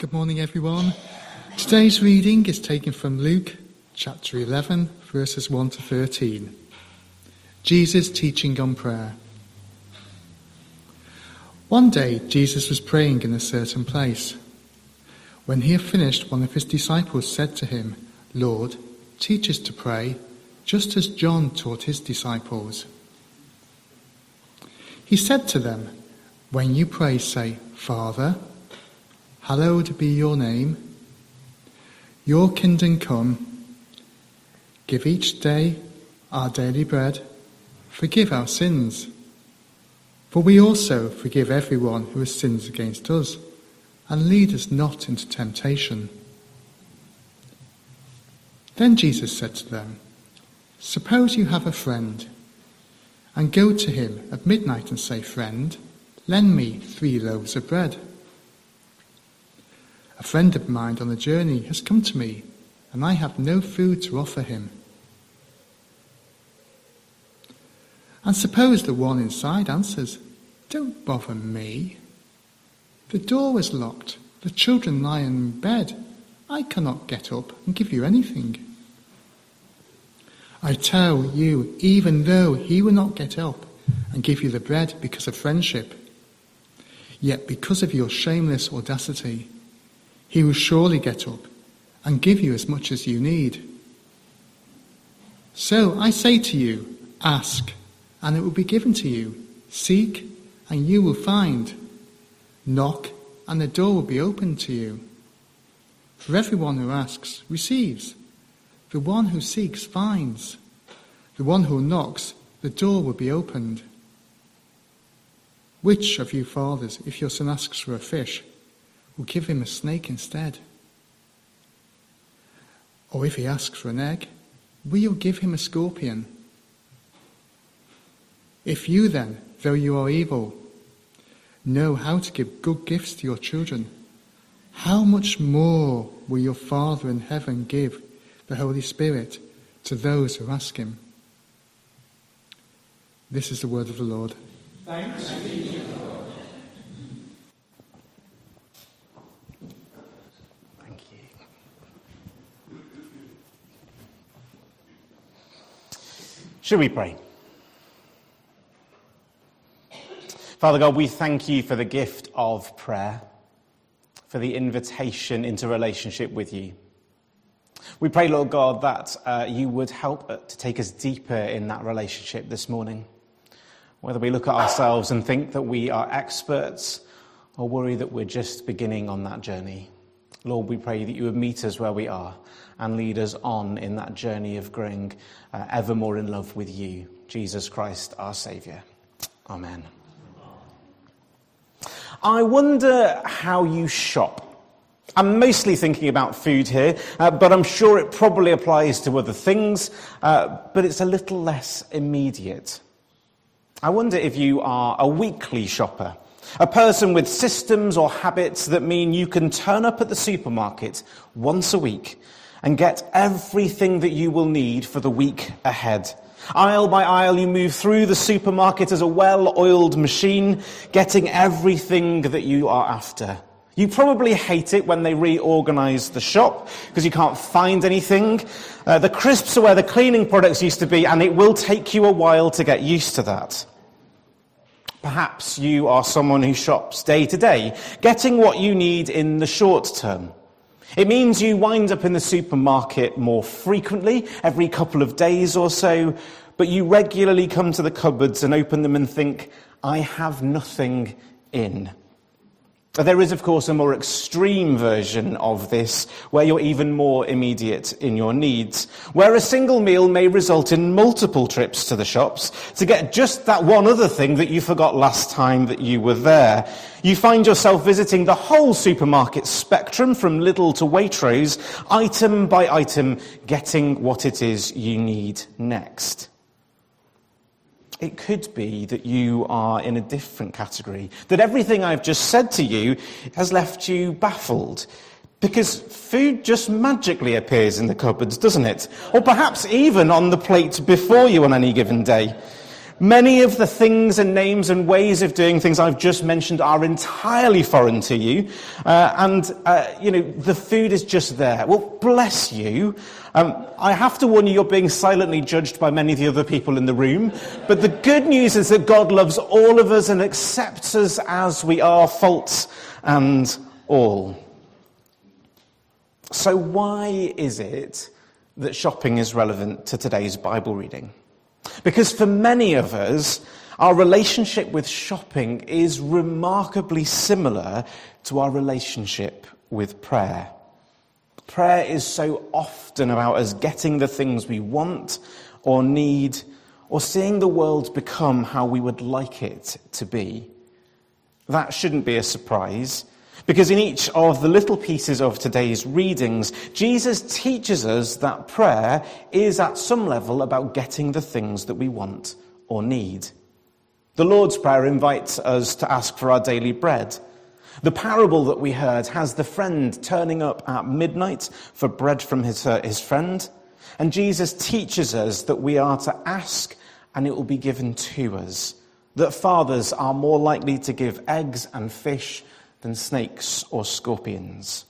Good morning, everyone. Today's reading is taken from Luke chapter 11, verses 1 to 13. Jesus teaching on prayer. One day, Jesus was praying in a certain place. When he had finished, one of his disciples said to him, "Lord, teach us to pray, just as John taught his disciples." He said to them, "When you pray, say, 'Father, hallowed be your name. Your kingdom come. Give each day our daily bread. Forgive our sins, for we also forgive everyone who has sinned against us. And lead us not into temptation.'" Then Jesus said to them, "Suppose you have a friend, and go to him at midnight and say, 'Friend, lend me 3 loaves of bread. A friend of mine on a journey has come to me, and I have no food to offer him.' And suppose the one inside answers, 'Don't bother me. The door is locked, the children lie in bed. I cannot get up and give you anything.' I tell you, even though he will not get up and give you the bread because of friendship, yet because of your shameless audacity, he will surely get up and give you as much as you need. So I say to you, ask, and it will be given to you. Seek, and you will find. Knock, and the door will be opened to you. For everyone who asks receives. The one who seeks finds. The one who knocks, the door will be opened. Which of you fathers, if your son asks for a fish, will give him a snake instead? Or if he asks for an egg, will you give him a scorpion? If you then, though you are evil, know how to give good gifts to your children, how much more will your Father in heaven give the Holy Spirit to those who ask him?" This is the word of the Lord. Thanks be to God. Thank you. Shall we pray? Father God, we thank you for the gift of prayer, for the invitation into relationship with you. We pray, Lord God, that you would help to take us deeper in that relationship this morning. Whether we look at ourselves and think that we are experts or worry that we're just beginning on that journey. Lord, we pray that you would meet us where we are and lead us on in that journey of growing ever more in love with you, Jesus Christ, our Saviour. Amen. I wonder how you shop. I'm mostly thinking about food here, but I'm sure it probably applies to other things, but it's a little less immediate. I wonder if you are a weekly shopper, a person with systems or habits that mean you can turn up at the supermarket once a week and get everything that you will need for the week ahead. Aisle by aisle, you move through the supermarket as a well-oiled machine, getting everything that you are after. You probably hate it when they reorganise the shop because you can't find anything. The crisps are where the cleaning products used to be, and it will take you a while to get used to that. Perhaps you are someone who shops day to day, getting what you need in the short term. It means you wind up in the supermarket more frequently, every couple of days or so, but you regularly come to the cupboards and open them and think, I have nothing in. There is, of course, a more extreme version of this, where you're even more immediate in your needs, where a single meal may result in multiple trips to the shops to get just that one other thing that you forgot last time that you were there. You find yourself visiting the whole supermarket spectrum, from Lidl to Waitrose, item by item, getting what it is you need next. It could be that you are in a different category, that everything I've just said to you has left you baffled, because food just magically appears in the cupboards, doesn't it? Or perhaps even on the plate before you on any given day. Many of the things and names and ways of doing things I've just mentioned are entirely foreign to you. The food is just there. Well, bless you. I have to warn you, you're being silently judged by many of the other people in the room. But the good news is that God loves all of us and accepts us as we are, faults and all. So why is it that shopping is relevant to today's Bible reading? Because for many of us, our relationship with shopping is remarkably similar to our relationship with prayer. Prayer is so often about us getting the things we want or need, or seeing the world become how we would like it to be. That shouldn't be a surprise, because in each of the little pieces of today's readings, Jesus teaches us that prayer is at some level about getting the things that we want or need. The Lord's Prayer invites us to ask for our daily bread. The parable that we heard has the friend turning up at midnight for bread from his friend. And Jesus teaches us that we are to ask and it will be given to us. That fathers are more likely to give eggs and fish than snakes or scorpions.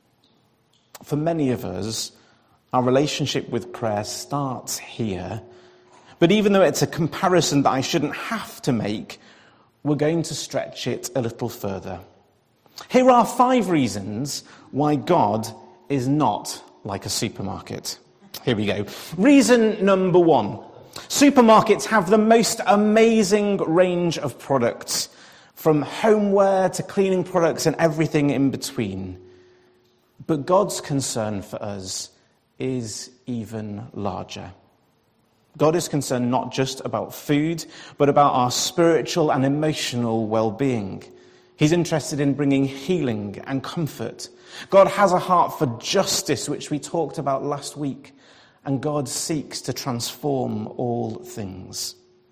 For many of us, our relationship with prayer starts here. But even though it's a comparison that I shouldn't have to make, we're going to stretch it a little further. Here are 5 reasons why God is not like a supermarket. Here we go. Reason number 1. Supermarkets have the most amazing range of products, from homeware to cleaning products and everything in between. But God's concern for us is even larger. God is concerned not just about food, but about our spiritual and emotional well-being. He's interested in bringing healing and comfort. God has a heart for justice, which we talked about last week, and God seeks to transform all things.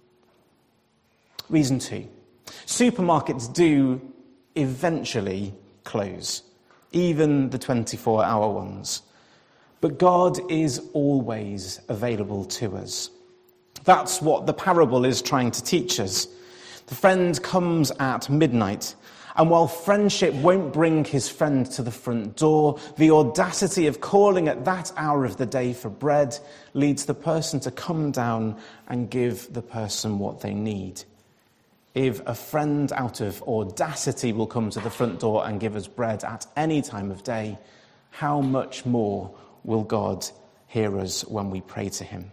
Reason 2. Supermarkets do eventually close, even the 24-hour ones. But God is always available to us. That's what the parable is trying to teach us. The friend comes at midnight, and while friendship won't bring his friend to the front door, the audacity of calling at that hour of the day for bread leads the person to come down and give the person what they need. If a friend out of audacity will come to the front door and give us bread at any time of day, how much more will God hear us when we pray to him?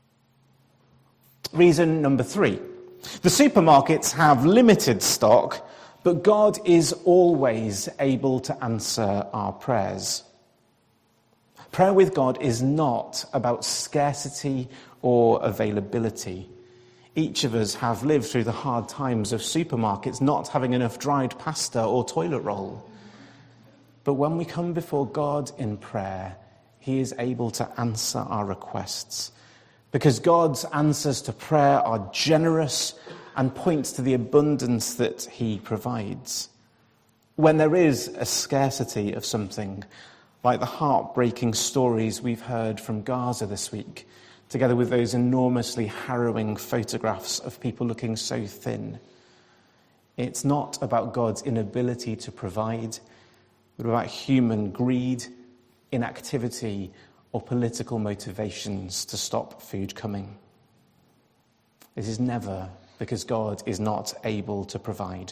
Reason number 3. The supermarkets have limited stock, but God is always able to answer our prayers. Prayer with God is not about scarcity or availability. Each of us have lived through the hard times of supermarkets not having enough dried pasta or toilet roll. But when we come before God in prayer, he is able to answer our requests. Because God's answers to prayer are generous and points to the abundance that he provides. When there is a scarcity of something, like the heartbreaking stories we've heard from Gaza this week, together with those enormously harrowing photographs of people looking so thin, it's not about God's inability to provide, but about human greed, inactivity, or political motivations to stop food coming. It is never because God is not able to provide.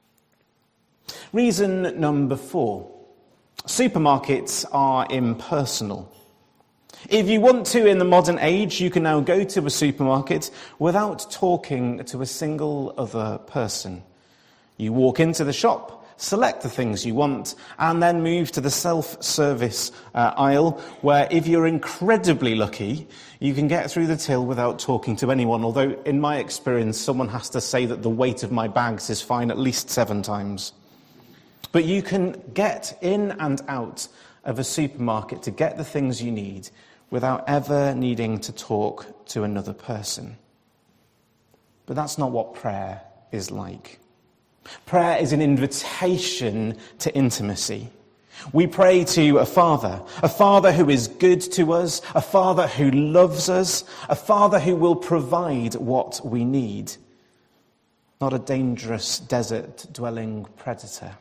Reason number 4. Supermarkets are impersonal. If you want to, in the modern age, you can now go to a supermarket without talking to a single other person. You walk into the shop, select the things you want, and then move to the self-service aisle, where if you're incredibly lucky, you can get through the till without talking to anyone, although in my experience, someone has to say that the weight of my bags is fine at least 7 times. But you can get in and out of a supermarket to get the things you need without ever needing to talk to another person. But that's not what prayer is like. Prayer is an invitation to intimacy. We pray to a Father who is good to us, a Father who loves us, a Father who will provide what we need, not a dangerous desert-dwelling predator.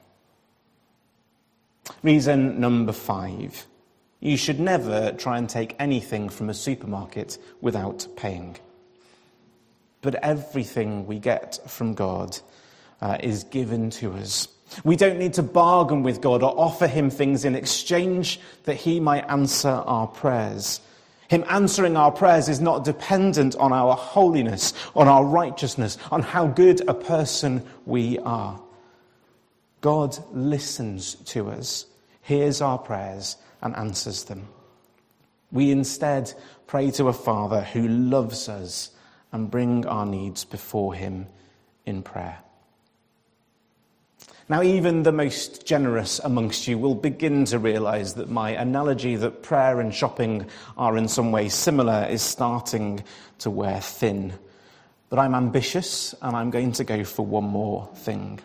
Reason number 5. You should never try and take anything from a supermarket without paying. But everything we get from God is given to us. We don't need to bargain with God or offer him things in exchange that he might answer our prayers. Him answering our prayers is not dependent on our holiness, on our righteousness, on how good a person we are. God listens to us, hears our prayers, and answers them. We instead pray to a Father who loves us and bring our needs before him in prayer. Now, even the most generous amongst you will begin to realise that my analogy that prayer and shopping are in some way similar is starting to wear thin. But I'm ambitious, and I'm going to go for one more thing.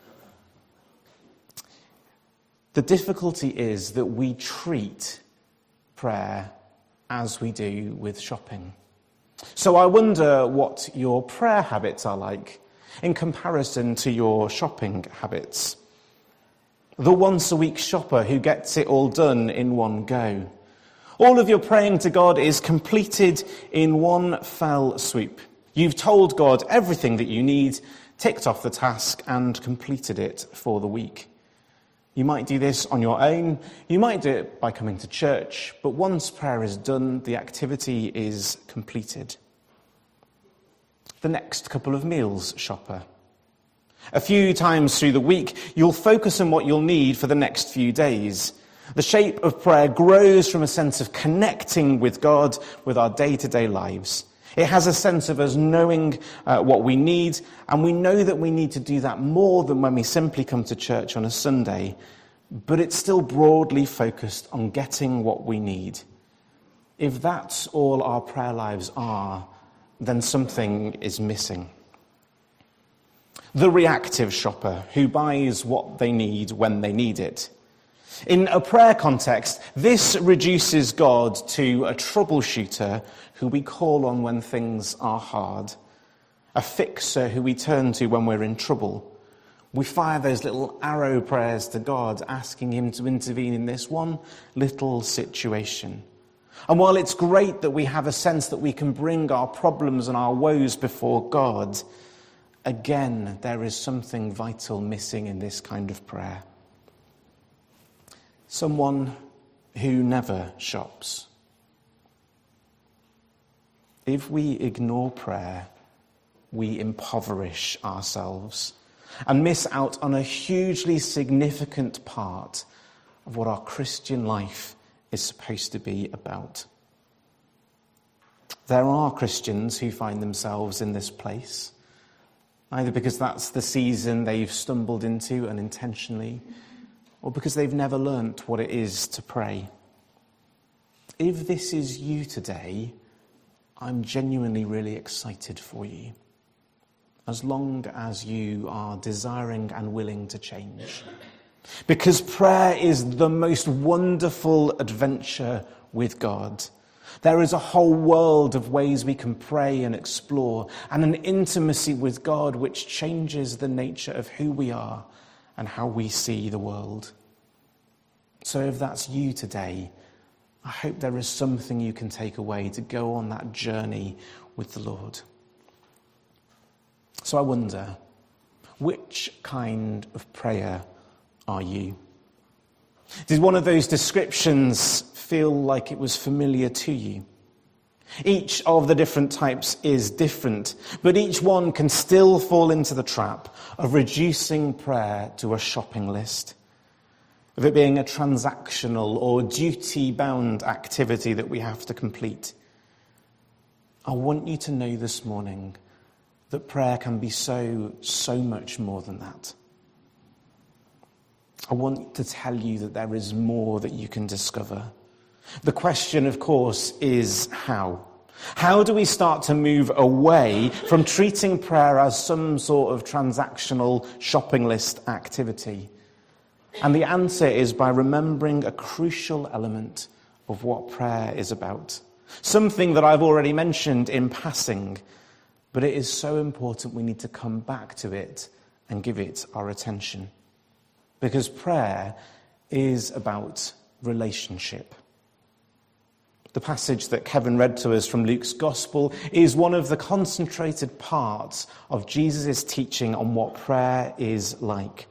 The difficulty is that we treat prayer as we do with shopping. So I wonder what your prayer habits are like in comparison to your shopping habits. The once-a-week shopper who gets it all done in one go. All of your praying to God is completed in one fell swoop. You've told God everything that you need, ticked off the task, and completed it for the week. You might do this on your own. You might do it by coming to church. But once prayer is done, the activity is completed. The next couple of meals shopper. A few times through the week, you'll focus on what you'll need for the next few days. The shape of prayer grows from a sense of connecting with God with our day-to-day lives. It has a sense of us knowing what we need, and we know that we need to do that more than when we simply come to church on a Sunday, but it's still broadly focused on getting what we need. If that's all our prayer lives are, then something is missing. The reactive shopper who buys what they need when they need it. In a prayer context, this reduces God to a troubleshooter who we call on when things are hard, a fixer who we turn to when we're in trouble. We fire those little arrow prayers to God, asking him to intervene in this one little situation. And while it's great that we have a sense that we can bring our problems and our woes before God, again, there is something vital missing in this kind of prayer. Someone who never shops. If we ignore prayer, we impoverish ourselves and miss out on a hugely significant part of what our Christian life is supposed to be about. There are Christians who find themselves in this place, either because that's the season they've stumbled into unintentionally, or because they've never learnt what it is to pray. If this is you today, I'm genuinely really excited for you, as long as you are desiring and willing to change. Because prayer is the most wonderful adventure with God. There is a whole world of ways we can pray and explore, and an intimacy with God which changes the nature of who we are and how we see the world. So if that's you today, I hope there is something you can take away to go on that journey with the Lord. So I wonder, which kind of prayer are you? Did one of those descriptions feel like it was familiar to you? Each of the different types is different, but each one can still fall into the trap of reducing prayer to a shopping list, of it being a transactional or duty-bound activity that we have to complete. I want you to know this morning that prayer can be so much more than that. I want to tell you that there is more that you can discover. The question, of course, is how. How do we start to move away from treating prayer as some sort of transactional shopping list activity? And the answer is by remembering a crucial element of what prayer is about. Something that I've already mentioned in passing, but it is so important we need to come back to it and give it our attention. Because prayer is about relationship. The passage that Kevin read to us from Luke's Gospel is one of the concentrated parts of Jesus' teaching on what prayer is like.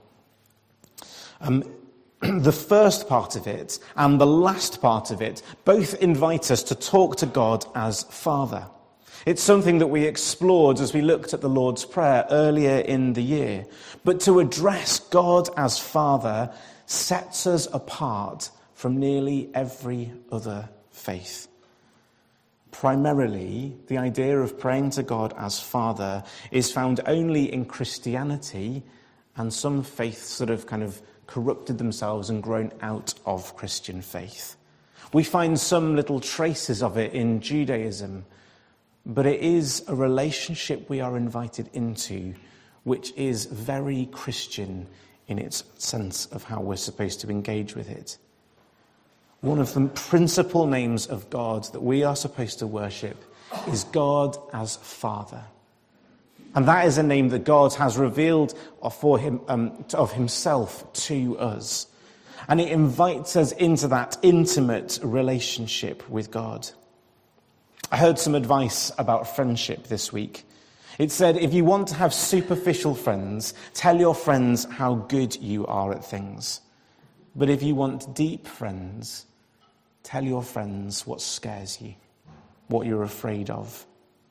The first part of it and the last part of it both invite us to talk to God as Father. It's something that we explored as we looked at the Lord's Prayer earlier in the year. But to address God as Father sets us apart from nearly every other faith. Primarily, the idea of praying to God as Father is found only in Christianity, and some faiths that have kind of corrupted themselves and grown out of Christian faith. We find some little traces of it in Judaism, but it is a relationship we are invited into, which is very Christian in its sense of how we're supposed to engage with it. One of the principal names of God that we are supposed to worship is God as Father. And that is a name that God has revealed of himself to us. And it invites us into that intimate relationship with God. I heard some advice about friendship this week. It said, if you want to have superficial friends, tell your friends how good you are at things. But if you want deep friends, tell your friends what scares you, what you're afraid of.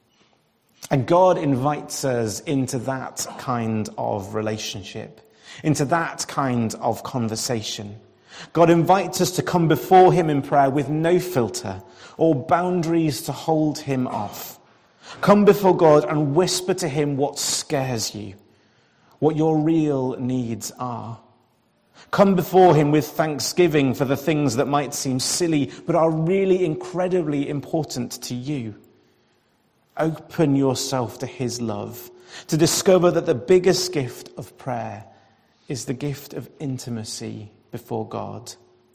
And God invites us into that kind of relationship, into that kind of conversation. God invites us to come before him in prayer with no filter or boundaries to hold him off. Come before God and whisper to him what scares you, what your real needs are. Come before him with thanksgiving for the things that might seem silly but are really incredibly important to you. Open yourself to his love, to discover that the biggest gift of prayer is the gift of intimacy before God.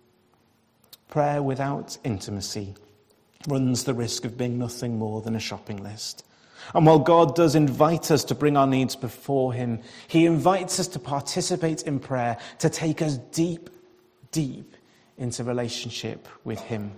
Prayer without intimacy runs the risk of being nothing more than a shopping list. And while God does invite us to bring our needs before him, he invites us to participate in prayer, to take us deep, deep into relationship with him.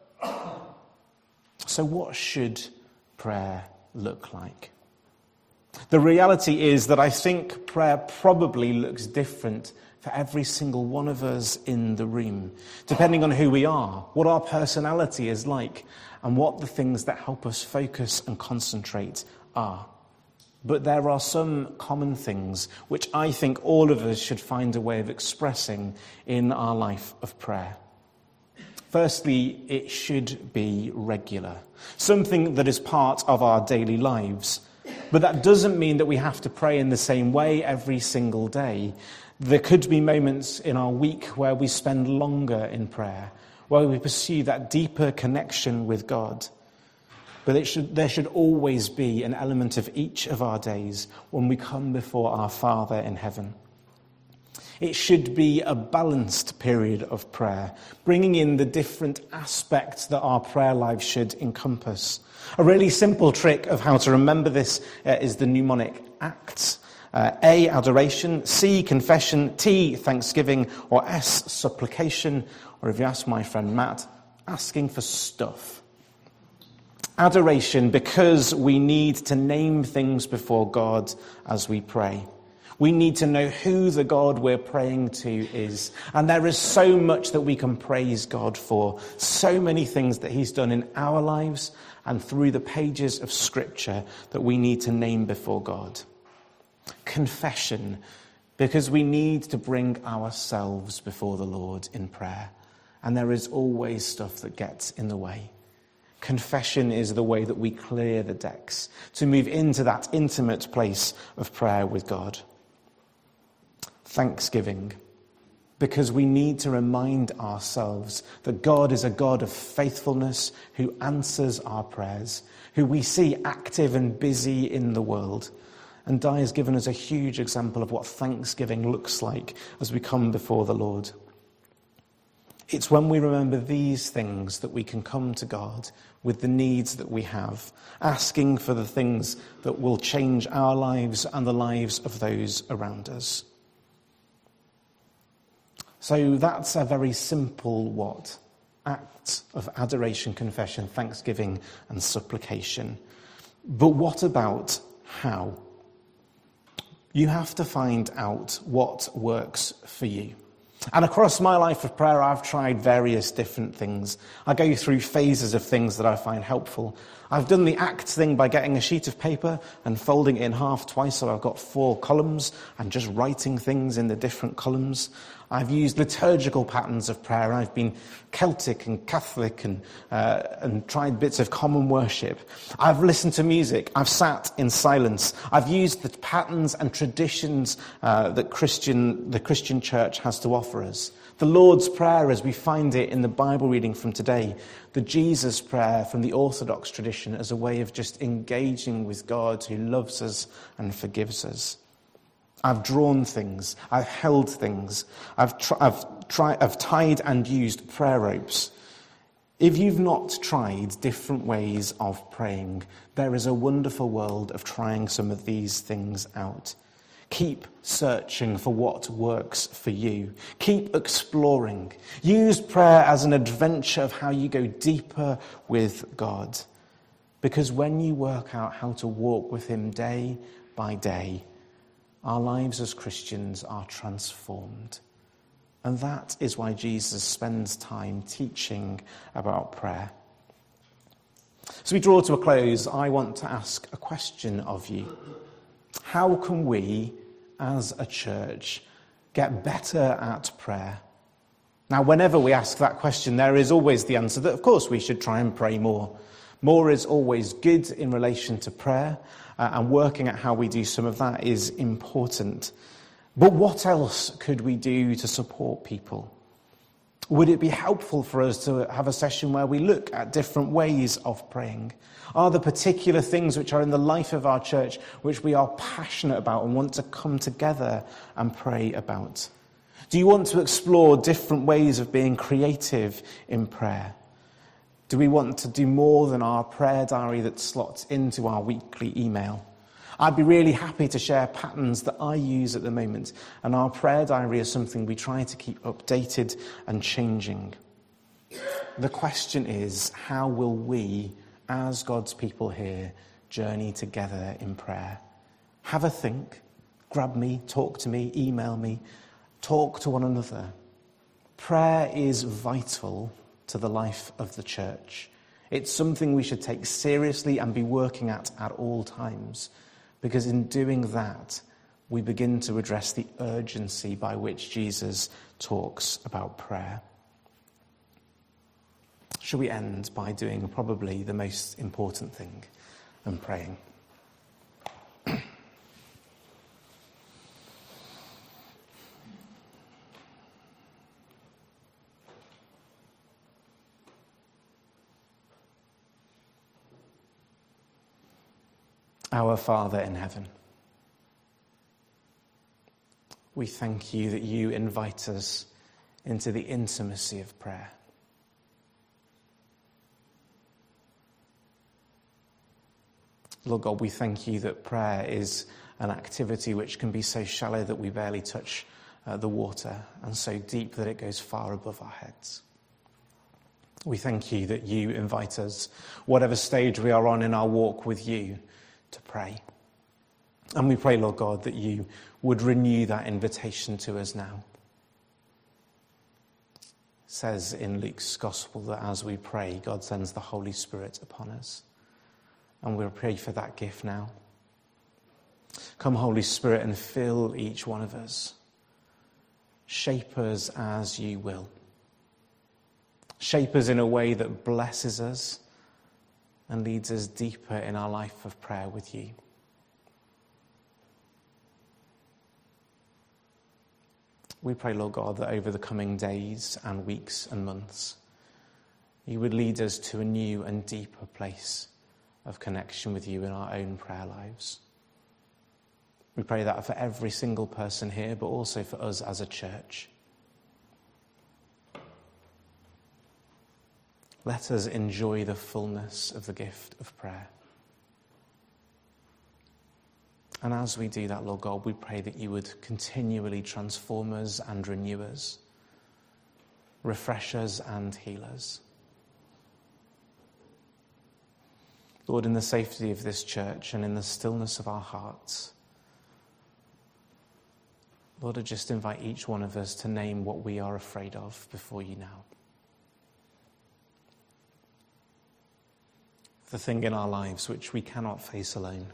So what should prayer look like? The reality is that I think prayer probably looks different for every single one of us in the room, depending on who we are, what our personality is like, and what the things that help us focus and concentrate are. But there are some common things which I think all of us should find a way of expressing in our life of prayer. Firstly, it should be regular, something that is part of our daily lives. But that doesn't mean that we have to pray in the same way every single day. There could be moments in our week where we spend longer in prayer, where we pursue that deeper connection with God. But there should always be an element of each of our days when we come before our Father in heaven. It should be a balanced period of prayer, bringing in the different aspects that our prayer life should encompass. A really simple trick of how to remember this is the mnemonic ACTS. A, adoration, C, confession, T, thanksgiving, or S, supplication, or if you ask my friend Matt, asking for stuff. Adoration, because we need to name things before God as we pray. We need to know who the God we're praying to is. And there is so much that we can praise God for. So many things that he's done in our lives and through the pages of Scripture that we need to name before God. Confession, because we need to bring ourselves before the Lord in prayer. And there is always stuff that gets in the way. Confession is the way that we clear the decks to move into that intimate place of prayer with God. Thanksgiving, because we need to remind ourselves that God is a God of faithfulness who answers our prayers, who we see active and busy in the world. And Di has given us a huge example of what thanksgiving looks like as we come before the Lord. It's when we remember these things that we can come to God with the needs that we have, asking for the things that will change our lives and the lives of those around us. So that's a very simple what? Act of adoration, confession, thanksgiving and supplication. But what about how? You have to find out what works for you. And across my life of prayer, I've tried various different things. I go through phases of things that I find helpful. I've done the ACT thing by getting a sheet of paper and folding it in half twice, so I've got 4 columns and just writing things in the different columns. I've used liturgical patterns of prayer. I've been Celtic and Catholic and tried bits of common worship. I've listened to music. I've sat in silence. I've used the patterns and traditions that the Christian church has to offer us. The Lord's Prayer as we find it in the Bible reading from today. The Jesus Prayer from the Orthodox tradition as a way of just engaging with God who loves us and forgives us. I've drawn things. I've held things. I've tied and used prayer ropes. If you've not tried different ways of praying, there is a wonderful world of trying some of these things out. Keep searching for what works for you. Keep exploring. Use prayer as an adventure of how you go deeper with God. Because when you work out how to walk with him day by day, our lives as Christians are transformed. And that is why Jesus spends time teaching about prayer. As we draw to a close, I want to ask a question of you. How can we, as a church, get better at prayer? Now, whenever we ask that question, there is always the answer that, of course, we should try and pray more. More is always good in relation to prayer, and working at how we do some of that is important. But what else could we do to support people? Would it be helpful for us to have a session where we look at different ways of praying? Are there particular things which are in the life of our church which we are passionate about and want to come together and pray about? Do you want to explore different ways of being creative in prayer? Do we want to do more than our prayer diary that slots into our weekly email? I'd be really happy to share patterns that I use at the moment, and our prayer diary is something we try to keep updated and changing. The question is, how will we, as God's people here, journey together in prayer? Have a think, grab me, talk to me, email me, talk to one another. Prayer is vital to the life of the church. It's something we should take seriously and be working at all times, because in doing that, we begin to address the urgency by which Jesus talks about prayer. Shall we end by doing probably the most important thing and praying? Our Father in heaven, we thank you that you invite us into the intimacy of prayer. Lord God, we thank you that prayer is an activity which can be so shallow that we barely touch the water, and so deep that it goes far above our heads. We thank you that you invite us, whatever stage we are on in our walk with you, to pray. And we pray, Lord God, that you would renew that invitation to us now. It says in Luke's Gospel that as we pray, God sends the Holy Spirit upon us. And we'll pray for that gift now. Come, Holy Spirit, and fill each one of us. Shape us as you will. Shape us in a way that blesses us and leads us deeper in our life of prayer with you. We pray, Lord God, that over the coming days and weeks and months, you would lead us to a new and deeper place of connection with you in our own prayer lives. We pray that for every single person here, but also for us as a church. Let us enjoy the fullness of the gift of prayer. And as we do that, Lord God, we pray that you would continually transform us and renew us, refresh us and heal us. Lord, in the safety of this church and in the stillness of our hearts, Lord, I just invite each one of us to name what we are afraid of before you now. The thing in our lives which we cannot face alone.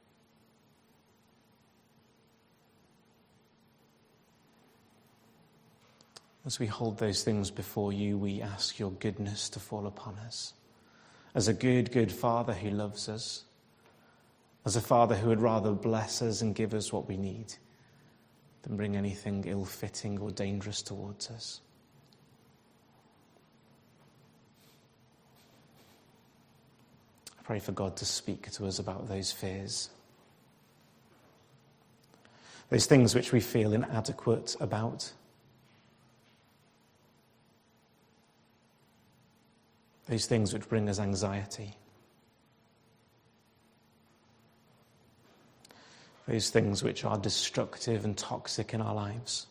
As we hold those things before you, we ask your goodness to fall upon us. As a good, good Father who loves us, as a Father who would rather bless us and give us what we need than bring anything ill-fitting or dangerous towards us. I pray for God to speak to us about those fears, those things which we feel inadequate about, those things which bring us anxiety, those things which are destructive and toxic in our lives.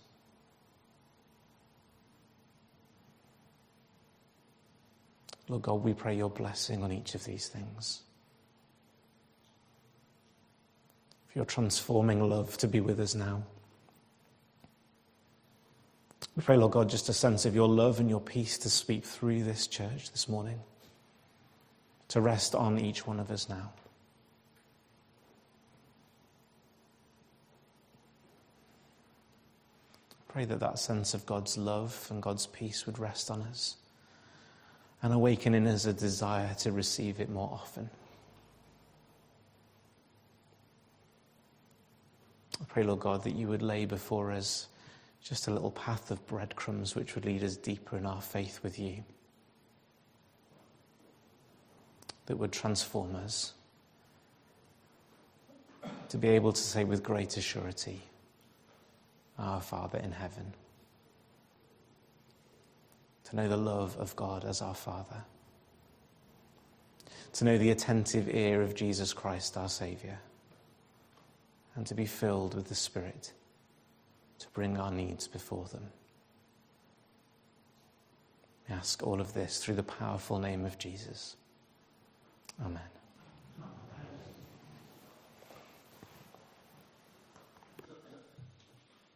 Lord God, we pray your blessing on each of these things. For your transforming love to be with us now. We pray, Lord God, just a sense of your love and your peace to speak through this church this morning, to rest on each one of us now. Pray that that sense of God's love and God's peace would rest on us and awaken in us a desire to receive it more often. I pray, Lord God, that you would lay before us just a little path of breadcrumbs which would lead us deeper in our faith with you, that would transform us to be able to say with greater surety, Our Father in heaven. To know the love of God as our Father. To know the attentive ear of Jesus Christ, our Saviour. And to be filled with the Spirit to bring our needs before them. We ask all of this through the powerful name of Jesus. Amen.